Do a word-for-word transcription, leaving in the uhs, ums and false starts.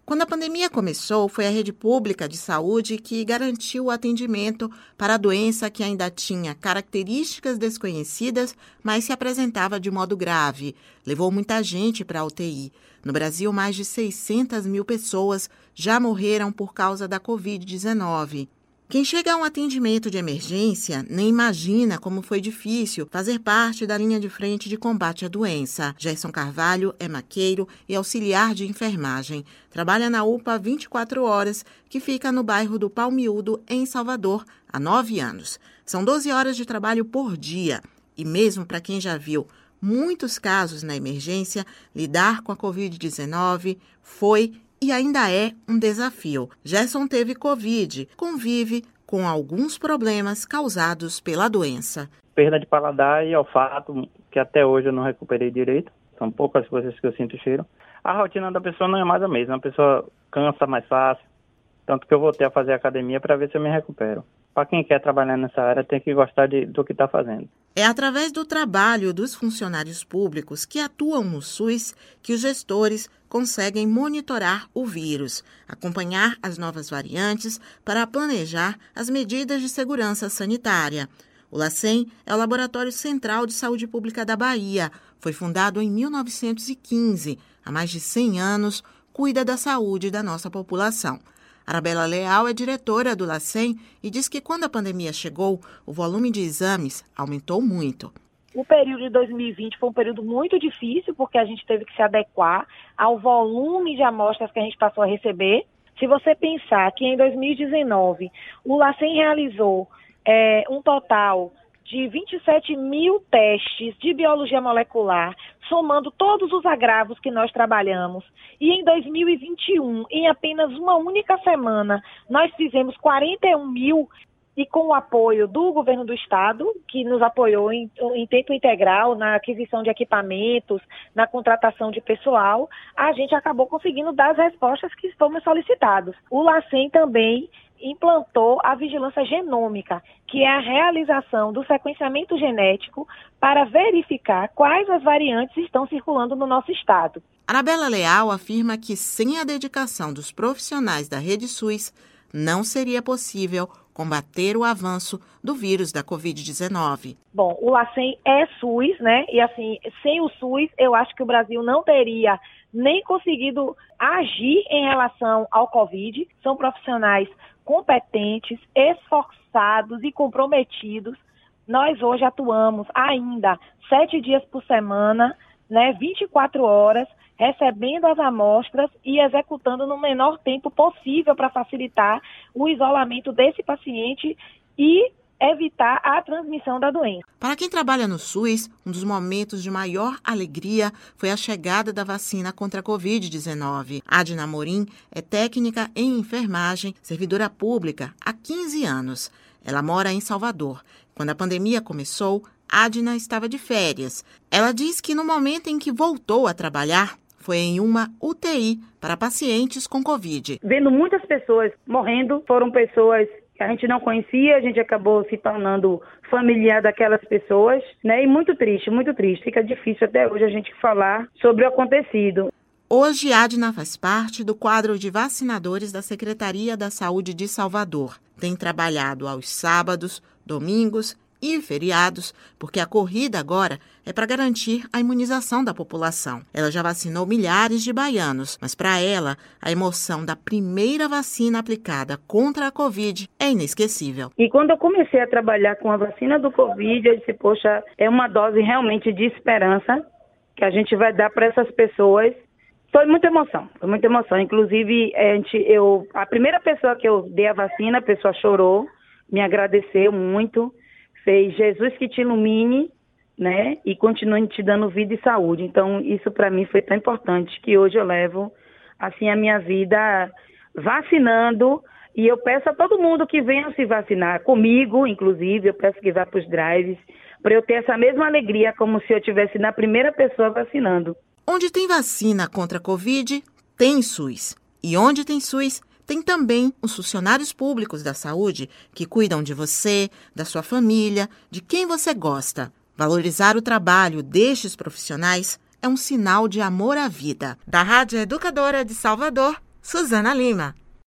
Quando a pandemia começou, foi a rede pública de saúde que garantiu o atendimento para a doença que ainda tinha características desconhecidas, mas se apresentava de modo grave. Levou muita gente para a U T I. No Brasil, mais de seiscentas mil pessoas já morreram por causa da covid dezenove. Quem chega a um atendimento de emergência nem imagina como foi difícil fazer parte da linha de frente de combate à doença. Gerson Carvalho é maqueiro e auxiliar de enfermagem. Trabalha na U P A vinte e quatro horas, que fica no bairro do Palmiúdo, em Salvador, há nove anos. São doze horas de trabalho por dia. E mesmo para quem já viu muitos casos na emergência, lidar com a covid dezenove foi e ainda é um desafio. Gerson teve Covid, convive com alguns problemas causados pela doença. Perda de paladar e olfato, que até hoje eu não recuperei direito. São poucas coisas que eu sinto cheiro. A rotina da pessoa não é mais a mesma. A pessoa cansa mais fácil. Tanto que eu voltei a fazer academia para ver se eu me recupero. Para quem quer trabalhar nessa área, tem que gostar de, do que está fazendo. É através do trabalho dos funcionários públicos que atuam no SUS que os gestores conseguem monitorar o vírus, acompanhar as novas variantes para planejar as medidas de segurança sanitária. O LACEN é o Laboratório Central de Saúde Pública da Bahia. Foi fundado em mil novecentos e quinze. Há mais de cem anos, cuida da saúde da nossa população. Arabella Leal é diretora do LACEN e diz que quando a pandemia chegou, o volume de exames aumentou muito. O período de dois mil e vinte foi um período muito difícil, porque a gente teve que se adequar ao volume de amostras que a gente passou a receber. Se você pensar que em dois mil e dezenove o LACEN realizou é, um total de vinte e sete mil testes de biologia molecular, somando todos os agravos que nós trabalhamos. E em dois mil e vinte e um, em apenas uma única semana, nós fizemos quarenta e um mil, e com o apoio do governo do estado, que nos apoiou em, em tempo integral na aquisição de equipamentos, na contratação de pessoal, a gente acabou conseguindo dar as respostas que fomos solicitados. O LACEN também implantou a vigilância genômica, que é a realização do sequenciamento genético para verificar quais as variantes estão circulando no nosso estado. Arabella Leal afirma que sem a dedicação dos profissionais da Rede SUS, não seria possível combater o avanço do vírus da covid dezenove. Bom, o LACEN é SUS, né? E assim, sem o SUS, eu acho que o Brasil não teria nem conseguido agir em relação ao Covid. São profissionais competentes, esforçados e comprometidos. Nós hoje atuamos ainda sete dias por semana, né, vinte e quatro horas, recebendo as amostras e executando no menor tempo possível para facilitar o isolamento desse paciente e evitar a transmissão da doença. Para quem trabalha no SUS, um dos momentos de maior alegria foi a chegada da vacina contra a covid dezenove. Adna Amorim é técnica em enfermagem, servidora pública há quinze anos. Ela mora em Salvador. Quando a pandemia começou, Adna estava de férias. Ela diz que no momento em que voltou a trabalhar, foi em uma U T I para pacientes com Covid. Vendo muitas pessoas morrendo, foram pessoas que a gente não conhecia, a gente acabou se tornando familiar daquelas pessoas, né? E muito triste, muito triste. Fica difícil até hoje a gente falar sobre o acontecido. Hoje, Adna faz parte do quadro de vacinadores da Secretaria da Saúde de Salvador. Tem trabalhado aos sábados, domingos e feriados, porque a corrida agora é para garantir a imunização da população. Ela já vacinou milhares de baianos, mas para ela, a emoção da primeira vacina aplicada contra a Covid é inesquecível. E quando eu comecei a trabalhar com a vacina do Covid, eu disse, poxa, é uma dose realmente de esperança que a gente vai dar para essas pessoas. Foi muita emoção, foi muita emoção. Inclusive, a, gente, eu, a primeira pessoa que eu dei a vacina, a pessoa chorou, me agradeceu muito, fez Jesus que te ilumine, né, e continue te dando vida e saúde. Então, isso para mim foi tão importante que hoje eu levo, assim, a minha vida vacinando, e eu peço a todo mundo que venha se vacinar, comigo, inclusive, eu peço que vá para os drives, para eu ter essa mesma alegria como se eu estivesse na primeira pessoa vacinando. Onde tem vacina contra a Covid, tem SUS. E onde tem SUS, tem também os funcionários públicos da saúde que cuidam de você, da sua família, de quem você gosta. Valorizar o trabalho destes profissionais é um sinal de amor à vida. Da Rádio Educadora de Salvador, Suzana Lima.